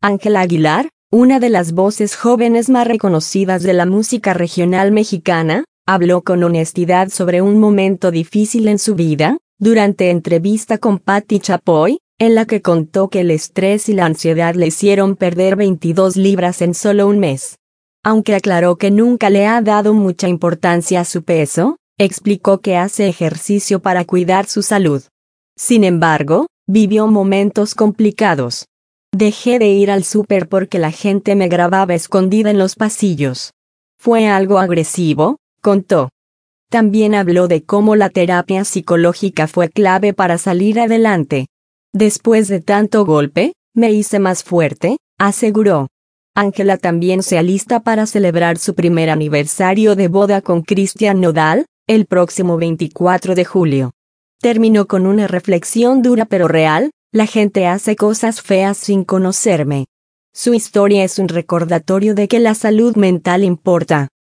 Ángela Aguilar, una de las voces jóvenes más reconocidas de la música regional mexicana, habló con honestidad sobre un momento difícil en su vida, durante entrevista con Patti Chapoy, en la que contó que el estrés y la ansiedad le hicieron perder 22 libras en solo un mes. Aunque aclaró que nunca le ha dado mucha importancia a su peso, explicó que hace ejercicio para cuidar su salud. Sin embargo, vivió momentos complicados. Dejé de ir al súper porque la gente me grababa escondida en los pasillos. Fue algo agresivo, contó. También habló de cómo la terapia psicológica fue clave para salir adelante. Después de tanto golpe, me hice más fuerte, aseguró. Ángela también se alista para celebrar su primer aniversario de boda con Cristian Nodal, el próximo 24 de julio. Terminó con una reflexión dura pero real: la gente hace cosas feas sin conocerme. Su historia es un recordatorio de que la salud mental importa.